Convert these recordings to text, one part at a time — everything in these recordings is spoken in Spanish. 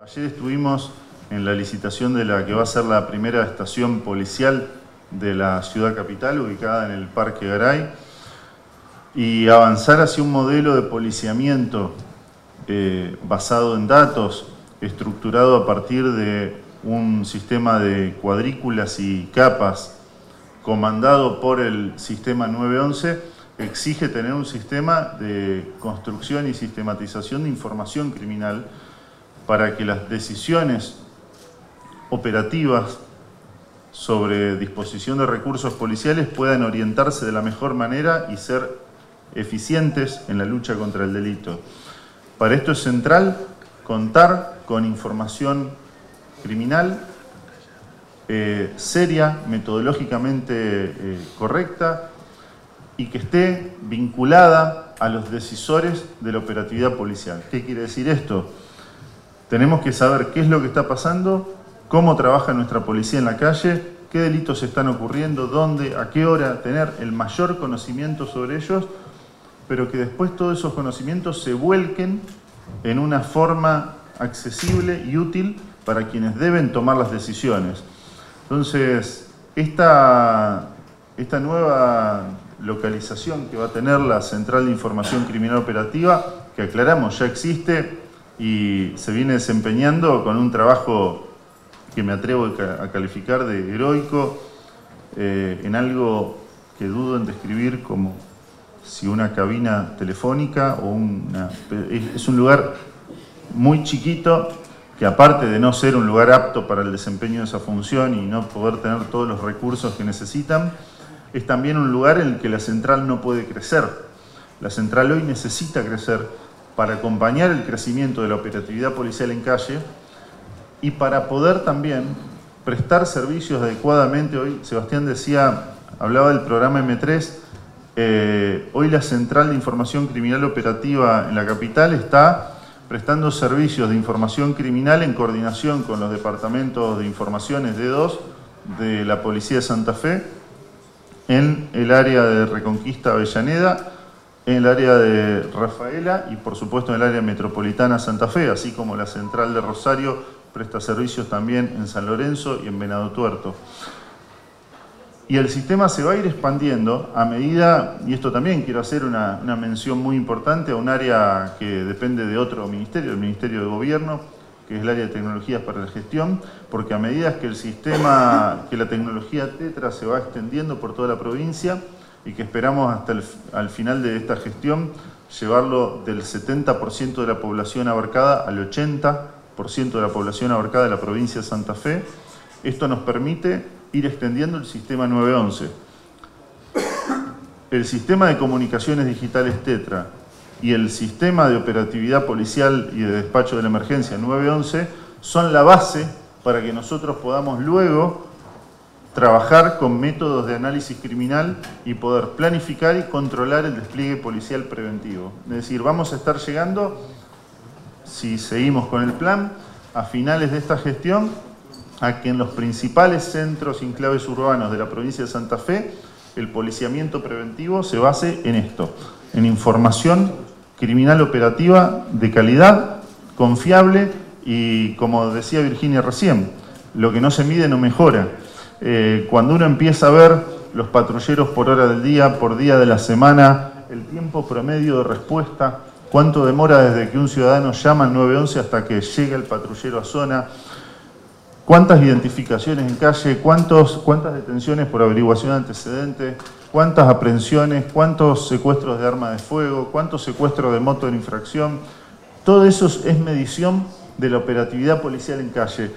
Ayer estuvimos en la licitación de la que va a ser la primera estación policial de la ciudad capital, ubicada en el Parque Garay, y avanzar hacia un modelo de policiamiento basado en datos, estructurado a partir de un sistema de cuadrículas y capas comandado por el sistema 911, exige tener un sistema de construcción y sistematización de información criminal para que las decisiones operativas sobre disposición de recursos policiales puedan orientarse de la mejor manera y ser eficientes en la lucha contra el delito. Para esto es central contar con información criminal seria, metodológicamente correcta y que esté vinculada a los decisores de la operatividad policial. ¿Qué quiere decir esto? Tenemos que saber qué es lo que está pasando, cómo trabaja nuestra policía en la calle, qué delitos están ocurriendo, dónde, a qué hora, tener el mayor conocimiento sobre ellos, pero que después todos esos conocimientos se vuelquen en una forma accesible y útil para quienes deben tomar las decisiones. Entonces, esta nueva localización que va a tener la Central de Información Criminal Operativa, que aclaramos ya existe y se viene desempeñando con un trabajo que me atrevo a calificar de heroico, en algo que dudo en describir como si una cabina telefónica o es un lugar muy chiquito que, aparte de no ser un lugar apto para el desempeño de esa función y no poder tener todos los recursos que necesitan, es también un lugar en el que la central no puede crecer. La central hoy necesita crecer para acompañar el crecimiento de la operatividad policial en calle y para poder también prestar servicios adecuadamente. Hoy Sebastián hablaba del programa M3, hoy la Central de Información Criminal Operativa en la capital está prestando servicios de información criminal en coordinación con los departamentos de informaciones D2 de la Policía de Santa Fe, en el área de Reconquista Avellaneda, en el área de Rafaela y por supuesto en el área metropolitana Santa Fe, así como la Central de Rosario presta servicios también en San Lorenzo y en Venado Tuerto. Y el sistema se va a ir expandiendo a medida, y esto también quiero hacer una mención muy importante a un área que depende de otro ministerio, el Ministerio de Gobierno, que es el área de tecnologías para la gestión, porque a medida que la tecnología TETRA se va extendiendo por toda la provincia y que esperamos hasta al final de esta gestión llevarlo del 70% de la población abarcada al 80% de la población abarcada de la provincia de Santa Fe, esto nos permite ir extendiendo el sistema 911. El sistema de comunicaciones digitales TETRA y el sistema de operatividad policial y de despacho de la emergencia 911 son la base para que nosotros podamos luego trabajar con métodos de análisis criminal y poder planificar y controlar el despliegue policial preventivo. Es decir, vamos a estar llegando, si seguimos con el plan, a finales de esta gestión, a que en los principales centros y enclaves urbanos de la provincia de Santa Fe, el policiamiento preventivo se base en esto, en información criminal operativa de calidad, confiable y, como decía Virginia recién, lo que no se mide no mejora. Cuando uno empieza a ver los patrulleros por hora del día, por día de la semana, el tiempo promedio de respuesta, cuánto demora desde que un ciudadano llama al 911 hasta que llega el patrullero a zona, cuántas identificaciones en calle, cuántas detenciones por averiguación de antecedentes, cuántas aprehensiones, cuántos secuestros de arma de fuego, cuántos secuestros de moto en infracción. Todo eso es medición de la operatividad policial en calle.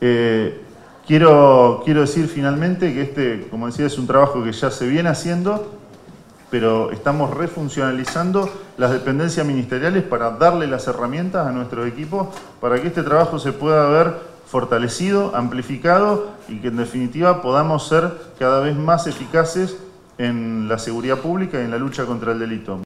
Quiero decir finalmente que como decía, es un trabajo que ya se viene haciendo, pero estamos refuncionalizando las dependencias ministeriales para darle las herramientas a nuestros equipos para que este trabajo se pueda ver fortalecido, amplificado y que en definitiva podamos ser cada vez más eficaces en la seguridad pública y en la lucha contra el delito.